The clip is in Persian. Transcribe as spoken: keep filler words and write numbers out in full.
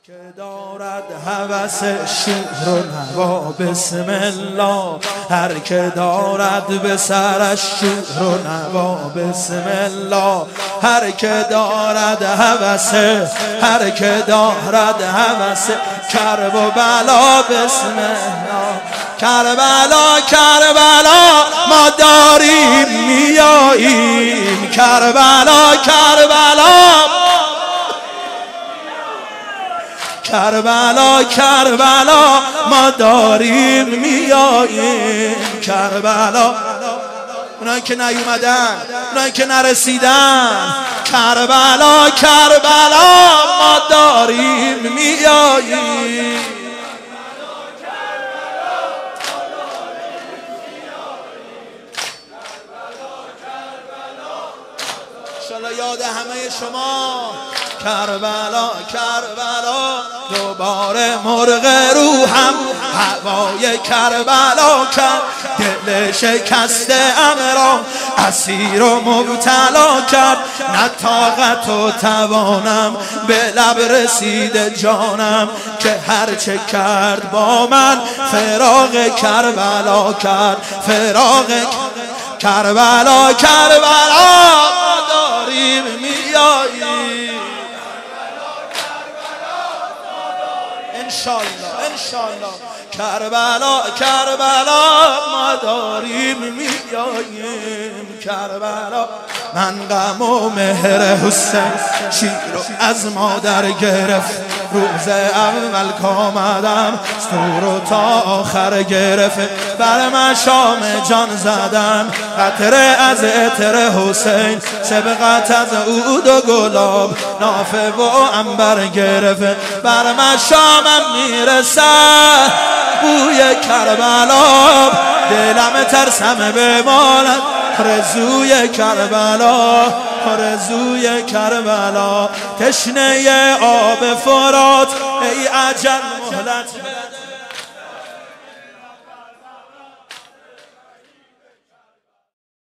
که دارد هوس شور و نوا بسم الله، هر که دارد به سرش شور و نوا بسم الله، هر که دارد هوس، هر که دارد هوس کرب و بلا بسم الله. کربلا کربلا ما داریم میاییم، کربلا کربلا کربلا کربلا ما داریم میاییم، کربلا اونایی که نیومدن، اونایی که نرسیدن، کربلا کربلا ما داریم میاییم. انشالله یاد همه شما کربلا کربلا دوباره مرغ روحم هوای کربلا کرد، دل شکسته ام را اسیر و مبتلا کرد، نه طاقت و توانم به لب رسید جانم، که هرچه کرد با من فراق کربلا کرد، فراق کربلا کربلا ما داریم میاییم. انشالله انشالله کربلا کربلا ما داریم میاییم، کربلا من غم و مهر حسین شیر رو از مادر گرفت، روز اول کامدم ستور رو تا آخر گرفت، بر مشام جان زدم قطره از عطر حسین، سبقت از عود و گلاب نافه و عنبر گرفت، بر مشامم میرسه بوی کربلا، دلم ترسم بماند رزوی کربلا، رزوی کربلا، تشنه آب فرات ای عجل مهلت بده.